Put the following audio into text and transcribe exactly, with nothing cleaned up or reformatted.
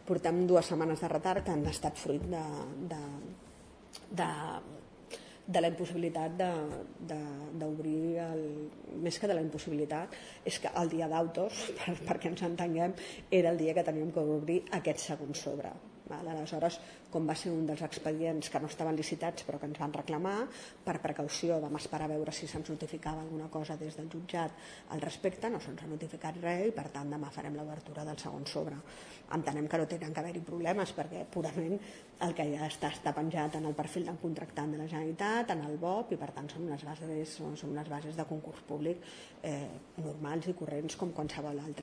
portem dues setmanes de retard que han estat fruit de, de, de, de la impossibilitat d'obrir, més que de la impossibilitat, és que el dia d'autos, per, perquè ens entenguem, era el dia que teníem que obrir aquest segon sobre. Aleshores, com va ser un dels expedients que no estaven licitats però que ens van reclamar, per precaució vam esperar a veure si se'ns notificava alguna cosa des del jutjat al respecte, no se'ns ha notificat res i per tant demà farem l'obertura del segon sobre. Entenem que no tenen que haver-hi problemes perquè purament el que ja està, està penjat en el perfil del contractant de la Generalitat, en el B O P, i per tant són unes bases, són unes bases de concurs públic eh, normals i corrents com qualsevol altre.